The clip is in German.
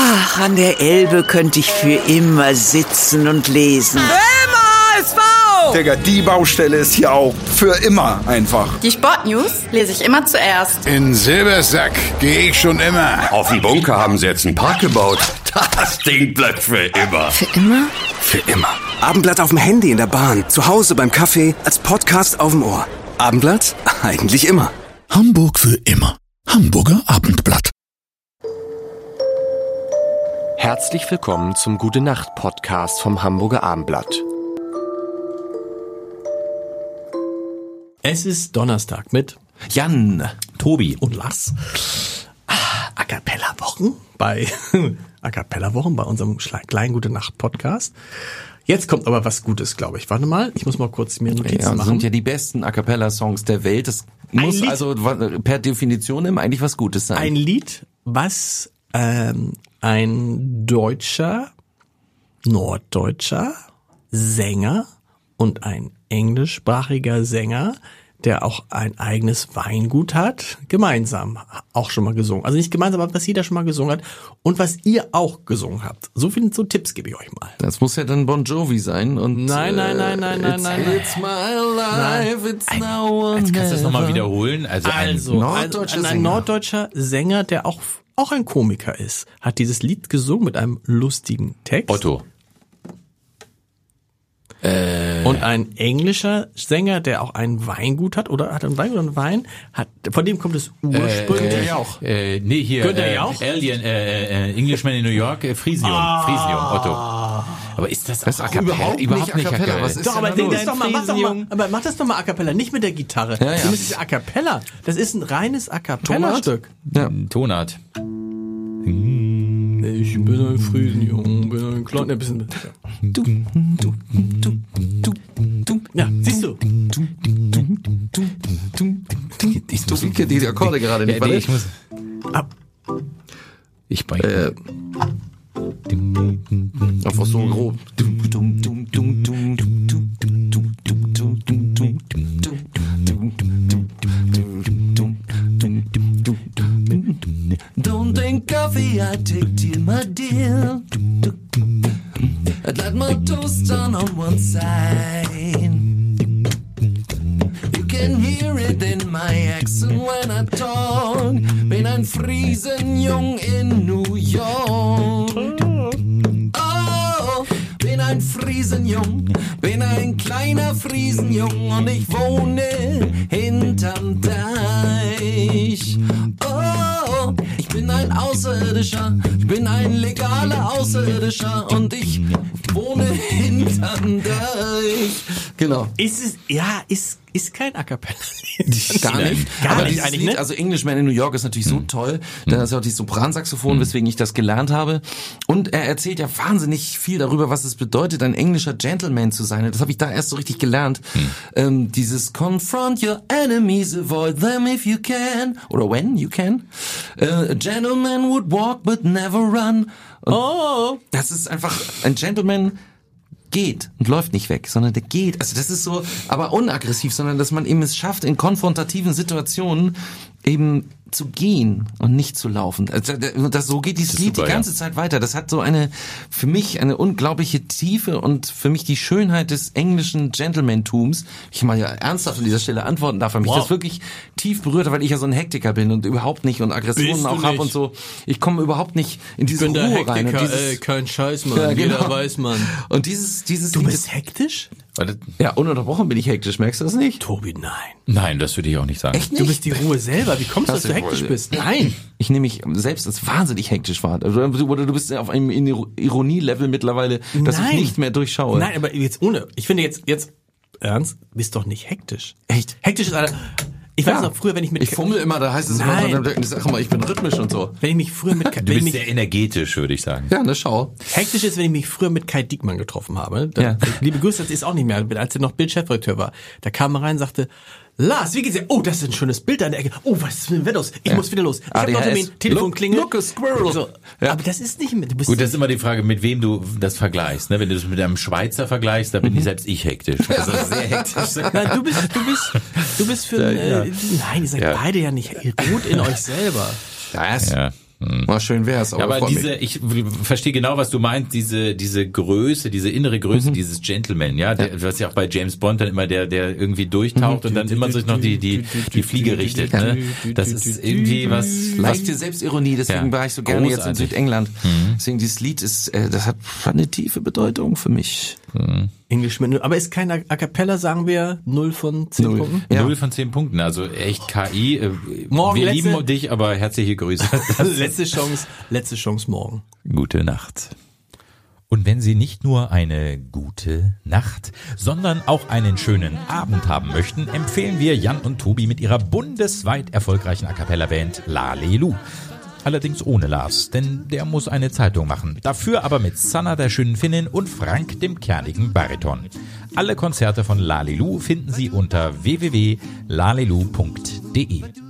Ach, an der Elbe könnte ich für immer sitzen und lesen. Digga, die Baustelle ist hier auch für immer einfach. Die Sportnews lese ich immer zuerst. In Silbersack gehe ich schon immer. Auf dem Bunker haben sie jetzt einen Park gebaut. Das Ding bleibt für immer. Für immer? Für immer. Abendblatt auf dem Handy in der Bahn, zu Hause beim Kaffee, als Podcast auf dem Ohr. Abendblatt? Eigentlich immer. Hamburg für immer. Hamburger Abendblatt. Herzlich willkommen zum Gute-Nacht-Podcast vom Hamburger Abendblatt. Es ist Donnerstag mit Jan, Tobi und Lars. A Cappella Wochen bei unserem kleinen Gute-Nacht-Podcast. Jetzt kommt aber was Gutes, glaube ich. Warte mal, ich muss mal kurz mir Notizen machen. Das sind ja die besten A Cappella-Songs der Welt. Das muss also per Definition immer eigentlich was Gutes sein. Ein Lied, was ein norddeutscher Sänger und ein englischsprachiger Sänger, der auch ein eigenes Weingut hat, gemeinsam auch schon mal gesungen. Also nicht gemeinsam, aber was jeder schon mal gesungen hat und was ihr auch gesungen habt. So Tipps gebe ich euch mal. Das muss ja dann Bon Jovi sein. Und Nein. It's my life, it's now or Jetzt kannst du das nochmal never. wiederholen. Ein norddeutscher Sänger, der auch ein Komiker ist, hat dieses Lied gesungen mit einem lustigen Text. Otto. Und ein englischer Sänger, der auch ein Weingut hat, oder hat ein Weingut und Wein, von dem kommt es ursprünglich Jauch. Nee, hier, Günther Jauch? Alien, Englishman in New York, Frisium, Otto. Aber ist das auch überhaupt nicht A Cappella? Was ist Doch, aber denn da los? mach das doch mal A Cappella, nicht mit der Gitarre. Ja. Das ist A Cappella. Das ist ein reines A Cappella-Stück. Ja. Tonart. Ich bin ein Friesenjung, bin ein kleiner, bisschen. Ja, siehst du. Ich drücke die Akkorde gerade nicht. Nee, ich muss. Ich bei. Einfach so grob. Don't drink coffee, I take tea, my dear. I'd like my toast done on one side. You can hear it in my accent when I talk. Bin ein Friesenjung in New York. Oh, bin ein Friesenjung, bin ein kleiner Friesenjung und ich wohne hinterm Deich. Oh, ich bin ein Außerirdischer, ich bin ein legaler Außerirdischer und ich wohne hinterm Deich. Genau. Ist kein A Cappella-Lied. Gar nicht. Gar nicht dieses eigentlich, Lied, ne? also Englishman in New York ist natürlich so toll. Da ist auch die Sopransaxophon, weswegen ich das gelernt habe. Und er erzählt ja wahnsinnig viel darüber, was es bedeutet, ein englischer Gentleman zu sein. Das habe ich da erst so richtig gelernt. Dieses Confront your enemies, avoid them if you can. Oder when you can. A gentleman would walk but never run. Und das ist einfach, ein Gentleman geht und läuft nicht weg, sondern der geht. Also das ist so, aber unaggressiv, sondern dass man eben es schafft, in konfrontativen Situationen eben zu gehen und nicht zu laufen. Also so geht dieses Lied die ganze Zeit weiter. Das hat so für mich eine unglaubliche Tiefe und für mich die Schönheit des englischen Gentlemantums. Ich mal ja ernsthaft an dieser Stelle antworten darf, weil mich das wirklich tief berührt hat, weil ich ja so ein Hektiker bin und überhaupt nicht und Aggressionen auch habe und so. Ich komme überhaupt nicht in diese Ruhe rein. Und Kein Scheiß, Mann. Ja, genau. Jeder weiß, Mann. Und dieses Du bist hektisch? Ja, ununterbrochen bin ich hektisch, merkst du das nicht? Tobi, nein. Nein, das würde ich auch nicht sagen. Echt nicht? Du bist die Ruhe selber. Wie kommst du, dass du hektisch bist? Nein. Ich nehme mich selbst als wahnsinnig hektisch wahr. Oder du bist auf einem Ironie-Level mittlerweile, dass ich nicht mehr durchschaue. Nein, aber jetzt ohne. Ich finde jetzt ernst, bist doch nicht hektisch. Echt? Hektisch ist einer. Ich weiß noch früher, wenn ich mit... Ich fummel immer, da heißt es immer, ich sag immer, ich bin rhythmisch und so. Wenn ich mich früher mit... Du bist sehr energetisch, würde ich sagen. Ja, ne, schau. Hektisch ist, wenn ich mich früher mit Kai Diekmann getroffen habe. Liebe Grüße, das ist auch nicht mehr, als er noch Bildchefredakteur war. Da kam er rein und sagte, Lars, wie geht's dir? Oh, das ist ein schönes Bild an der Ecke. Oh, was ist denn los? Ich muss wieder los. Ich habe noch Termin, Telefon klingelt. Look a squirrel. So. Ja. Aber das ist nicht mehr... Gut, das ist immer die Frage, mit wem du das vergleichst. Ne? Wenn du das mit einem Schweizer vergleichst, da bin ich selbst hektisch. Also sehr hektisch. Nein, du bist für... Nein, ihr seid beide ja nicht gut in euch selber. Das. Ja. Mal schön wär's, aber ich verstehe genau, was du meinst, diese Größe, diese innere Größe dieses Gentleman, ja, was ja auch bei James Bond dann immer der irgendwie durchtaucht und dann immer sich noch die Fliege richtet, ne? Das ist irgendwie was leichte Selbstironie, deswegen war ich so gerne jetzt in Südengland. Deswegen dieses Lied das hat eine tiefe Bedeutung für mich. Englishman, aber ist kein A Cappella, sagen wir, 0 von 10 Punkten? Ja. 0 von 10 Punkten, also echt KI. Wir lieben dich, aber herzliche Grüße. Letzte Chance morgen. Gute Nacht. Und wenn Sie nicht nur eine gute Nacht, sondern auch einen schönen Abend haben möchten, empfehlen wir Jan und Tobi mit ihrer bundesweit erfolgreichen A Cappella-Band Lalelu. Allerdings ohne Lars, denn der muss eine Zeitung machen. Dafür aber mit Sanna, der schönen Finnin, und Frank, dem kernigen Bariton. Alle Konzerte von Lalelu finden Sie unter www.lalelu.de.